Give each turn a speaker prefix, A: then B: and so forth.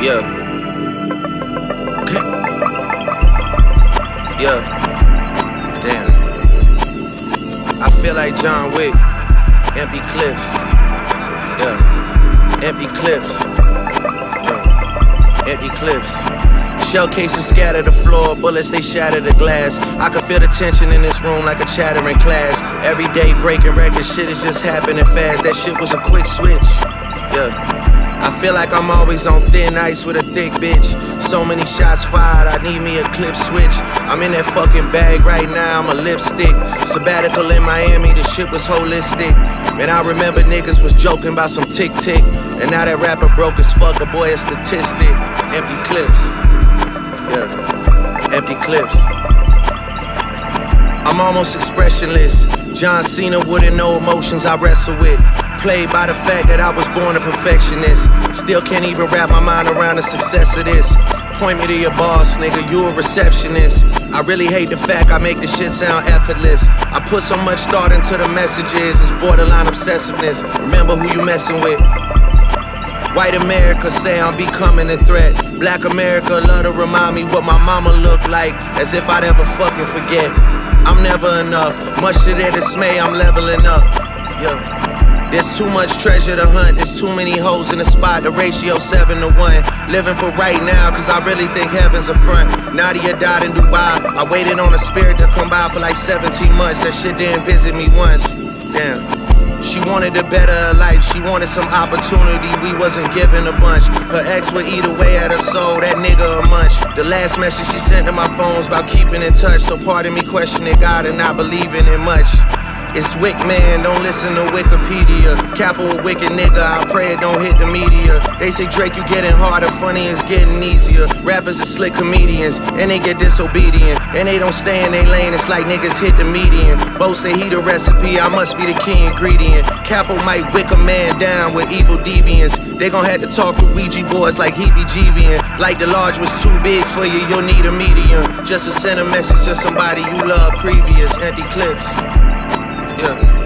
A: Yeah. Yeah. Damn. I feel like John Wick. Empty clips. Yeah. Empty clips. Yeah. Empty clips. Shell cases scatter the floor, bullets they shatter the glass. I can feel the tension in this room like a chattering class. Every day breaking records, shit is just happening fast. That shit was a quick switch. Yeah. I feel like I'm always on thin ice with a thick bitch. So many shots fired, I need me a clip switch. I'm in that fucking bag right now, I'm a lipstick. Sabbatical in Miami, the shit was holistic. Man, I remember niggas was joking about some tick-tick. And now that rapper broke as fuck, the boy a statistic. Empty clips. Yeah, empty clips. I'm almost expressionless. John Cena wouldn't know emotions I wrestle with. Played by the fact that I was born a perfectionist. Still can't even wrap my mind around the success of this. Point me to your boss, nigga, you a receptionist. I really hate the fact I make the shit sound effortless. I put so much thought into the messages, it's borderline obsessiveness. Remember who you messing with. White America say I'm becoming a threat. Black America love to remind me what my mama looked like, as if I'd ever fucking forget. I'm never enough, much to their dismay, I'm leveling up. Yeah. There's too much treasure to hunt, there's too many hoes in the spot, the ratio 7-to-1. Living for right now, cause I really think heaven's a front. Nadia died in Dubai, I waited on a spirit to come by for like 17 months. That shit didn't visit me once, damn. She wanted a better life, she wanted some opportunity, we wasn't given a bunch. Her ex would eat away at her soul, that nigga a munch. The last message she sent to my phone's about keeping in touch. So pardon me questioning God and not believing in much. It's Wick, man, don't listen to Wikipedia. Capo a wicked nigga, I pray it don't hit the media. They say Drake, you getting harder, funny is getting easier. Rappers are slick comedians, and they get disobedient. And they don't stay in their lane, it's like niggas hit the median. Bo say he the recipe, I must be the key ingredient. Capo might wick a man down with evil deviants. They gon' have to talk to Ouija boards like he be GBing. Like the large was too big for you, you'll need a medium. Just to send a message to somebody you love previous. Empty clips. Yeah.